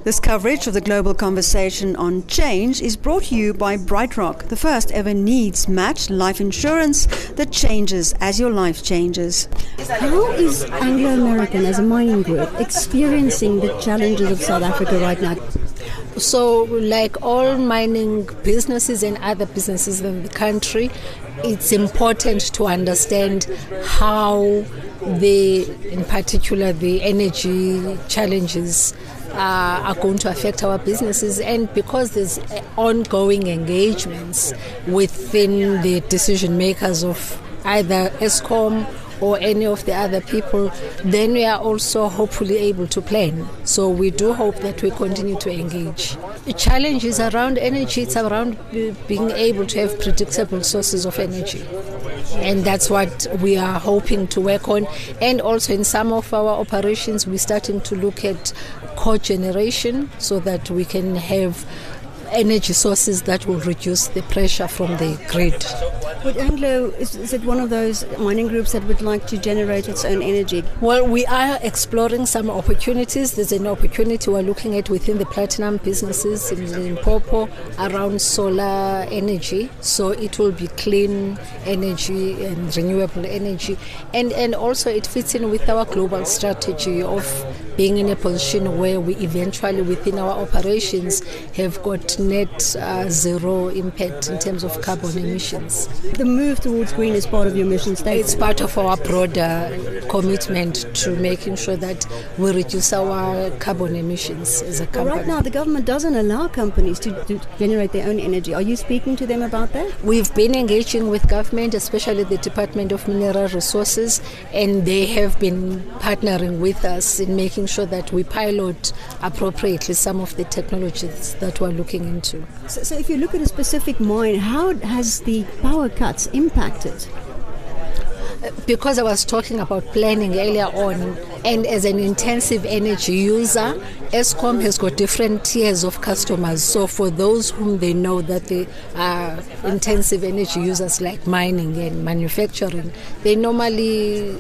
This coverage of the global conversation on change is brought to you by BrightRock, the first ever needs-matched life insurance that changes as your life changes. How is Anglo American as a mining group experiencing the challenges of South Africa right now? So, like all mining businesses and other businesses in the country, it's important to understand how in particular the energy challenges are going to affect our businesses, and because there's ongoing engagements within the decision makers of either Eskom or any of the other people, then we are also hopefully able to plan. So we do hope that we continue to engage. The challenge is around energy, it's around being able to have predictable sources of energy. And that's what we are hoping to work on. And also in some of our operations, we're starting to look at cogeneration so that we can have energy sources that will reduce the pressure from the grid. But Anglo, is it one of those mining groups that would like to generate its own energy? Well, we are exploring some opportunities. There's an opportunity we're looking at within the platinum businesses in Limpopo around solar energy. So it will be clean energy and renewable energy. And also it fits in with our global strategy of being in a position where we eventually within our operations have got net zero impact in terms of carbon emissions. The move towards green is part of your mission statement. It's part of our broader commitment to making sure that we reduce our carbon emissions as a company. Right now, the government doesn't allow companies to generate their own energy. Are you speaking to them about that? We've been engaging with government, especially the Department of Mineral Resources, and they have been partnering with us in making sure that we pilot appropriately some of the technologies that we're looking into. So if you look at a specific mine, how has the power cuts impacted? Because I was talking about planning earlier on, and as an intensive energy user, Eskom has got different tiers of customers. So for those whom they know that they are intensive energy users like mining and manufacturing, they normally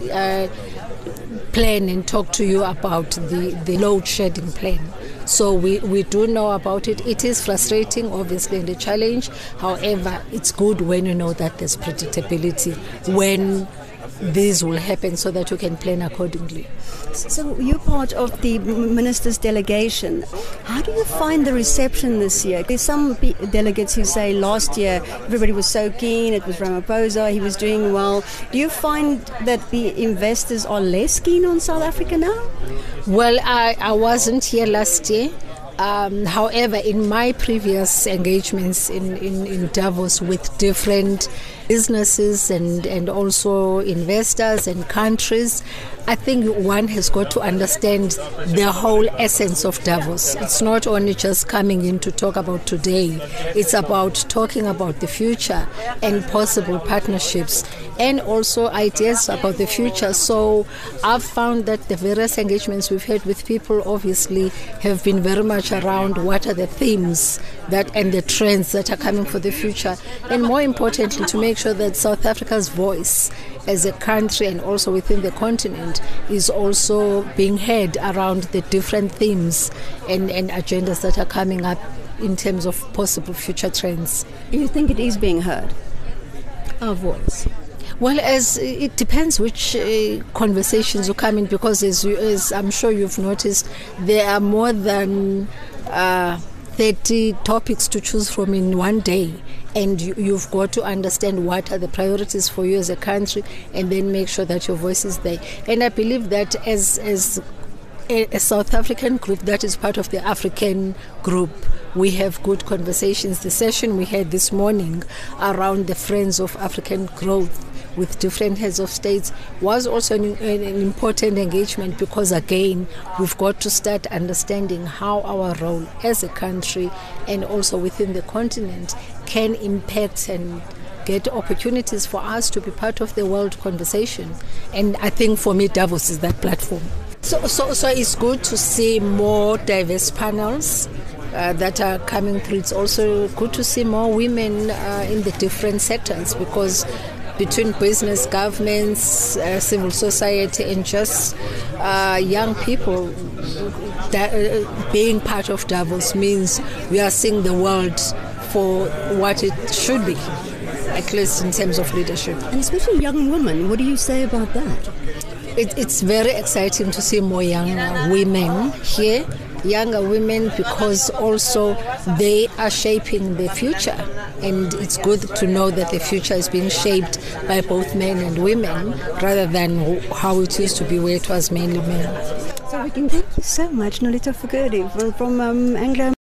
plan and talk to you about the load shedding plan. So we do know about it. It is frustrating, obviously, and a challenge. However, it's good when you know that there's predictability when this will happen so that you can plan accordingly. So you're part of the minister's delegation. How do you find the reception this year? There's some delegates who say last year everybody was so keen, it was Ramaphosa, he was doing well. Do you find that the investors are less keen on South Africa now? Well, I wasn't here last year. However, in my previous engagements in Davos with different businesses and also investors and countries, I think one has got to understand the whole essence of Davos. It's not only just coming in to talk about today. It's about talking about the future and possible partnerships and also ideas about the future. So I've found that the various engagements we've had with people obviously have been very much around what are the themes and the trends that are coming for the future. And more importantly, to make sure that South Africa's voice as a country and also within the continent is also being heard around the different themes and agendas that are coming up in terms of possible future trends. You think it is being heard, our voice? Well, as it depends which conversations you come in, because as I'm sure you've noticed, there are more than 30 topics to choose from in one day. And you've got to understand what are the priorities for you as a country and then make sure that your voice is there. And I believe that as a South African group that is part of the African group, we have good conversations. The session we had this morning around the Friends of African Growth with different heads of states was also an important engagement, because again we've got to start understanding how our role as a country and also within the continent can impact and get opportunities for us to be part of the world conversation. And I think for me Davos is that platform. So it's good to see more diverse panels that are coming through. It's also good to see more women in the different sectors, because between business, governments, civil society, and just young people. Being part of Davos means we are seeing the world for what it should be, at least in terms of leadership. And especially young women, what do you say about that? It's very exciting to see more young women here. Younger women, because also they are shaping the future, and it's good to know that the future is being shaped by both men and women rather than how it used to be where it was mainly men. So we can thank you so much, Nolita Fugedi from Anglo